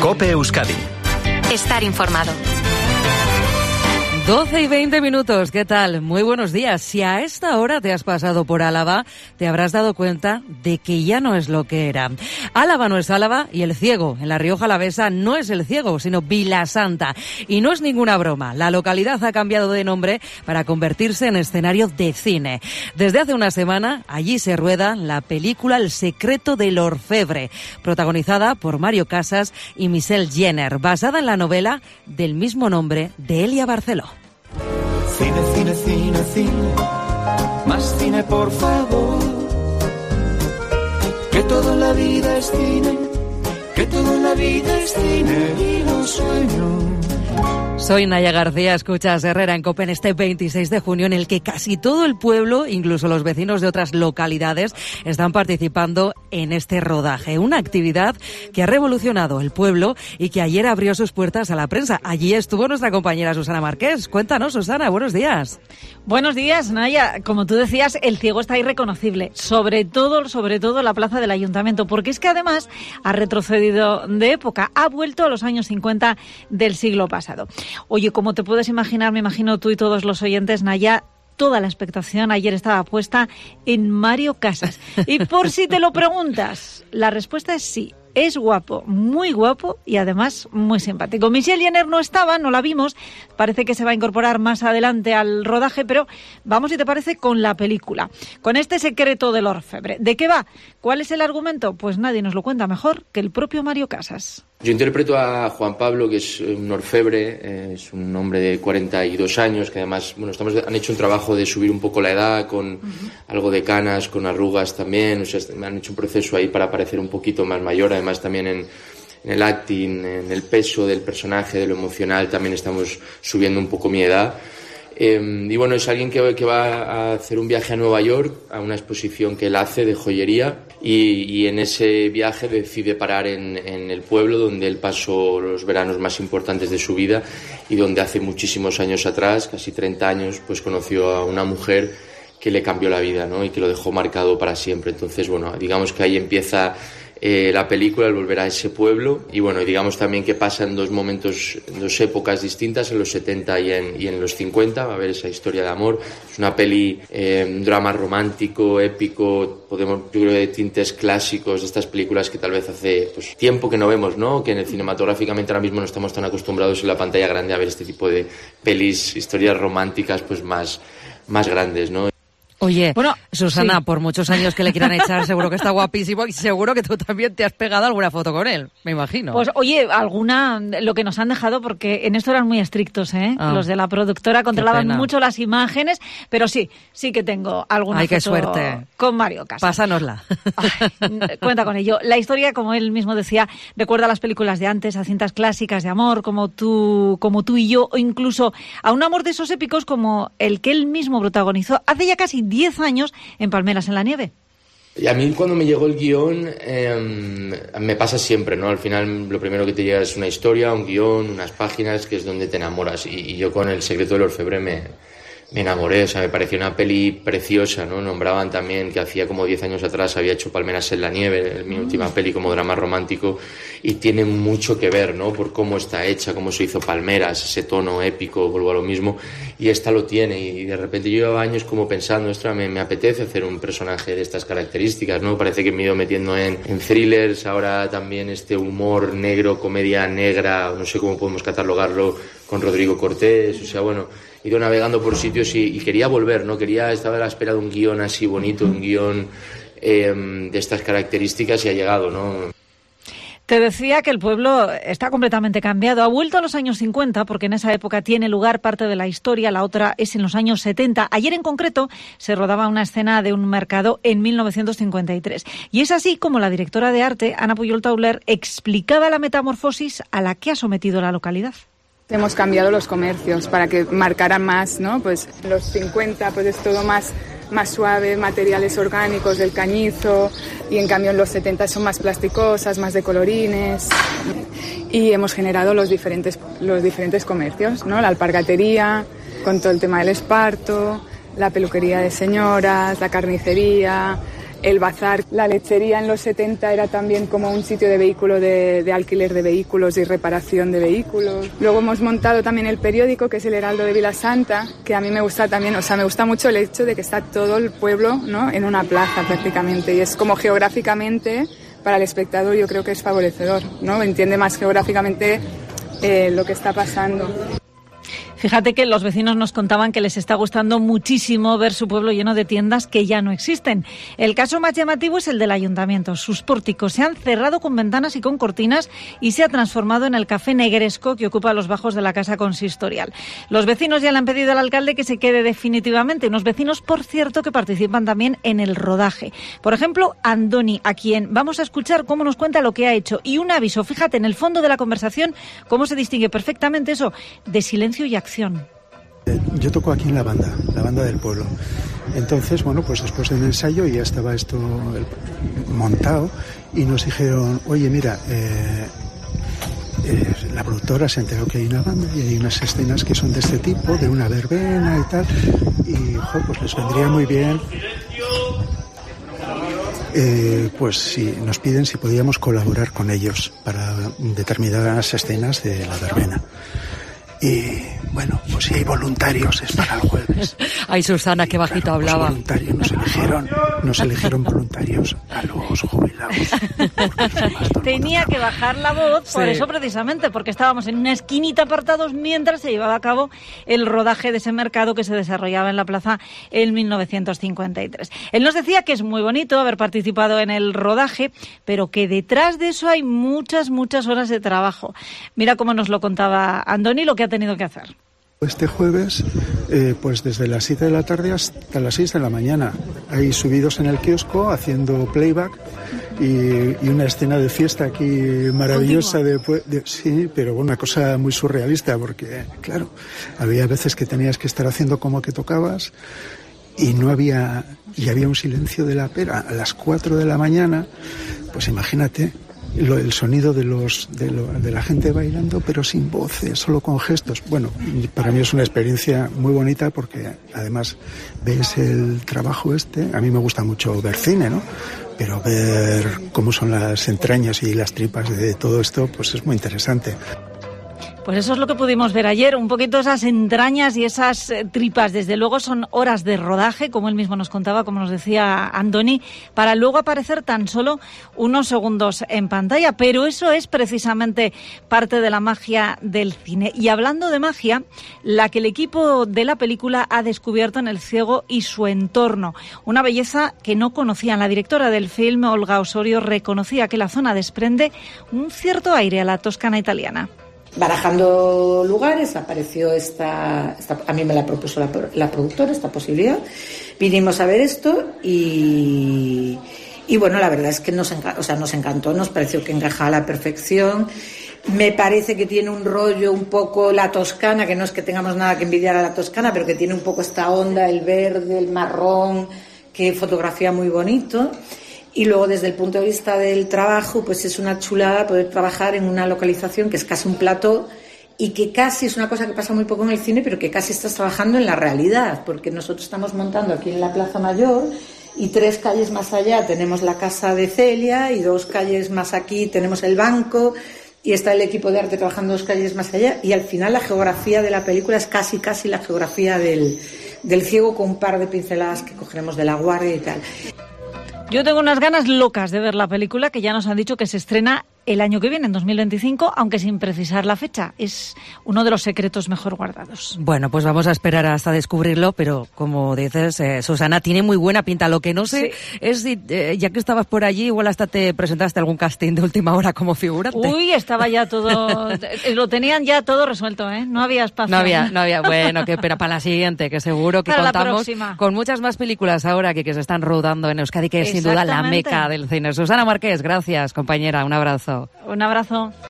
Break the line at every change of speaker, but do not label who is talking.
COPE Euskadi.
Estar informado.
12:20, ¿qué tal? Muy buenos días. Si a esta hora te has pasado por Álava, te habrás dado cuenta de que ya no es lo que era. Álava no es Álava y el ciego en la Rioja Alavesa no es el ciego, sino Vilasanta. Y no es ninguna broma, la localidad ha cambiado de nombre para convertirse en escenario de cine. Desde hace una semana, allí se rueda la película El secreto del orfebre, protagonizada por Mario Casas y Michelle Jenner, basada en la novela del mismo nombre de Elia Barceló.
Cine, cine, cine, cine, más cine por favor. Que toda la vida es cine, que toda la vida es cine y los sueños.
Soy Naya García, escuchas Herrera en COPE en este 26 de junio en el que casi todo el pueblo, incluso los vecinos de otras localidades, están participando en este rodaje. Una actividad que ha revolucionado el pueblo y que ayer abrió sus puertas a la prensa. Allí estuvo nuestra compañera Susana Marqués. Cuéntanos, Susana, buenos días.
Buenos días, Naya. Como tú decías, el ciego está irreconocible, sobre todo la plaza del Ayuntamiento, porque es que además ha retrocedido de época, ha vuelto a los años 50 del siglo pasado. Oye, como te puedes imaginar, me imagino tú y todos los oyentes, Naya, toda la expectación ayer estaba puesta en Mario Casas. Y por si te lo preguntas, la respuesta es sí. Es guapo, muy guapo y además muy simpático. Michelle Jenner no estaba, no la vimos, parece que se va a incorporar más adelante al rodaje, pero vamos, si te parece, con la película, con este secreto del orfebre. ¿De qué va? ¿Cuál es el argumento? Pues nadie nos lo cuenta mejor que el propio Mario Casas.
Yo interpreto a Juan Pablo, que es un orfebre, es un hombre de 42 años, que además, bueno, han hecho un trabajo de subir un poco la edad, con algo de canas, con arrugas también, o sea, han hecho un proceso ahí para parecer un poquito más mayor, además también en el acting, en el peso del personaje, de lo emocional, también estamos subiendo un poco mi edad. Y bueno, es alguien que va a hacer un viaje a Nueva York, a una exposición que él hace de joyería, y en ese viaje decide parar en el pueblo donde él pasó los veranos más importantes de su vida y donde hace muchísimos años atrás, casi 30 años, pues conoció a una mujer que le cambió la vida, ¿no? Y que lo dejó marcado para siempre. Entonces, bueno, digamos que ahí empieza la película, el volver a ese pueblo, y bueno, digamos también que pasa en dos épocas distintas, en los 70 y en los 50, va a haber esa historia de amor. Es una peli, un drama romántico, épico, yo creo de tintes clásicos, de estas películas que tal vez hace pues, tiempo que no vemos, ¿no? Que cinematográficamente ahora mismo no estamos tan acostumbrados en la pantalla grande a ver este tipo de pelis, historias románticas pues más grandes, ¿no?
Oye, bueno, Susana,
sí.
Por muchos años que le quieran echar, seguro que está guapísimo y seguro que tú también te has pegado alguna foto con él, me imagino.
Pues oye, lo que nos han dejado, porque en esto eran muy estrictos, los de la productora controlaban mucho las imágenes, pero sí que tengo alguna foto
qué suerte.
Con Mario Casas.
Pásanosla.
Ay, cuenta con ello. La historia, como él mismo decía, recuerda a las películas de antes, a cintas clásicas de amor, como tú y yo, o incluso a un amor de esos épicos como el que él mismo protagonizó hace ya casi 10 años en Palmeras en la nieve.
Y a mí cuando me llegó el guión, me pasa siempre, ¿no? Al final lo primero que te llega es una historia, un guión, unas páginas, que es donde te enamoras. Y yo con El secreto del orfebre me enamoré, o sea, me pareció una peli preciosa, ¿no? Nombraban también que hacía como 10 años atrás había hecho Palmeras en la nieve, mi última peli como drama romántico, y tiene mucho que ver, ¿no? Por cómo está hecha, cómo se hizo Palmeras, ese tono épico, vuelvo a lo mismo, y esta lo tiene, y de repente yo llevaba años como pensando, ostras, me apetece hacer un personaje de estas características, ¿no? Parece que me he ido metiendo en thrillers, ahora también este humor negro, comedia negra, no sé cómo podemos catalogarlo, con Rodrigo Cortés, o sea, bueno, he ido navegando por sitios y quería volver, ¿no? Estaba a la espera de un guión así bonito, un guión de estas características, y ha llegado, ¿no?
Te decía que el pueblo está completamente cambiado. Ha vuelto a los años 50 porque en esa época tiene lugar parte de la historia, la otra es en los años 70. Ayer en concreto se rodaba una escena de un mercado en 1953. Y es así como la directora de arte, Ana Puyol Tauler, explicaba la metamorfosis a la que ha sometido la localidad.
Hemos cambiado los comercios para que marcaran más, ¿no? Pues los 50 pues es todo más suave, materiales orgánicos del cañizo, y en cambio en los 70 son más plasticosas, más de colorines, y hemos generado los diferentes comercios, ¿no? La alpargatería, con todo el tema del esparto, la peluquería de señoras, la carnicería, el bazar. La lechería en los 70 era también como un sitio de vehículo, de alquiler de vehículos y reparación de vehículos. Luego hemos montado también el periódico, que es el Heraldo de Vilasanta, que a mí me gusta también, o sea, me gusta mucho el hecho de que está todo el pueblo, ¿no?, en una plaza prácticamente, y es como geográficamente, para el espectador yo creo que es favorecedor, ¿no? Entiende más geográficamente lo que está pasando.
Fíjate que los vecinos nos contaban que les está gustando muchísimo ver su pueblo lleno de tiendas que ya no existen. El caso más llamativo es el del ayuntamiento. Sus pórticos se han cerrado con ventanas y con cortinas y se ha transformado en el Café Negresco que ocupa los bajos de la casa consistorial. Los vecinos ya le han pedido al alcalde que se quede definitivamente. Unos vecinos, por cierto, que participan también en el rodaje. Por ejemplo, Andoni, a quien vamos a escuchar cómo nos cuenta lo que ha hecho. Y un aviso, fíjate en el fondo de la conversación cómo se distingue perfectamente eso de silencio y acción.
Yo toco aquí en la banda del pueblo. Entonces, bueno, pues después del ensayo ya estaba esto montado y nos dijeron, oye, mira, la productora se enteró que hay una banda y hay unas escenas que son de este tipo, de una verbena y tal, y pues les vendría muy bien. Pues sí, nos piden si podíamos colaborar con ellos para determinadas escenas de la verbena. Y bueno, pues si hay voluntarios es para el jueves.
Ay, Susana, qué bajito hablaba.
Voluntarios nos eligieron voluntarios a los jubilados.
Tenía que bajar la voz, por eso precisamente, porque estábamos en una esquinita apartados mientras se llevaba a cabo el rodaje de ese mercado que se desarrollaba en la plaza en 1953. Él nos decía que es muy bonito haber participado en el rodaje, pero que detrás de eso hay muchas horas de trabajo. Mira cómo nos lo contaba Andoni, lo que ha tenido que hacer.
Este jueves, pues desde las 7 de la tarde hasta las 6 de la mañana, hay subidos en el kiosco haciendo playback y una escena de fiesta aquí maravillosa sí, pero bueno, una cosa muy surrealista porque, claro, había veces que tenías que estar haciendo como que tocabas y había un silencio de la pera a las 4 de la mañana, pues imagínate. El sonido de la gente bailando, pero sin voces, solo con gestos. Bueno, para mí es una experiencia muy bonita porque además ves el trabajo a mí me gusta mucho ver cine, ¿no? Pero ver cómo son las entrañas y las tripas de todo esto, pues es muy interesante.
Pues eso es lo que pudimos ver ayer, un poquito esas entrañas y esas tripas. Desde luego son horas de rodaje, como él mismo nos contaba, como nos decía Andoni, para luego aparecer tan solo unos segundos en pantalla. Pero eso es precisamente parte de la magia del cine. Y hablando de magia, la que el equipo de la película ha descubierto en El ciego y su entorno. Una belleza que no conocían. La directora del film, Olga Osorio, reconocía que la zona desprende un cierto aire a la Toscana italiana.
Barajando lugares, apareció a mí me la propuso la productora, esta posibilidad. Vinimos a ver esto y bueno, la verdad es que nos encantó, nos pareció que encajaba a la perfección. Me parece que tiene un rollo un poco la Toscana, que no es que tengamos nada que envidiar a la Toscana, pero que tiene un poco esta onda, el verde, el marrón, que fotografía muy bonito. Y luego, desde el punto de vista del trabajo, pues es una chulada poder trabajar en una localización que es casi un plató y que casi es una cosa que pasa muy poco en el cine, pero que casi estás trabajando en la realidad, porque nosotros estamos montando aquí en la Plaza Mayor y 3 calles más allá tenemos la casa de Celia y 2 calles más aquí tenemos el banco y está el equipo de arte trabajando 2 calles más allá y al final la geografía de la película es casi la geografía del ciego, con un par de pinceladas que cogeremos de La Guardia y tal.
Yo tengo unas ganas locas de ver la película, que ya nos han dicho que se estrena el año que viene, en 2025, aunque sin precisar la fecha. Es uno de los secretos mejor guardados.
Bueno, pues vamos a esperar hasta descubrirlo, pero como dices, Susana, tiene muy buena pinta. Lo que no sé es si, ya que estabas por allí, igual hasta te presentaste algún casting de última hora como figurante.
Uy, estaba ya todo, lo tenían ya todo resuelto, ¿eh? No había espacio.
No había. Bueno, que espera para la siguiente, que seguro que
para
contamos con muchas más películas ahora que se están rodando en Euskadi, que es sin duda la meca del cine. Susana Marqués, gracias, compañera. Un abrazo.
Un abrazo.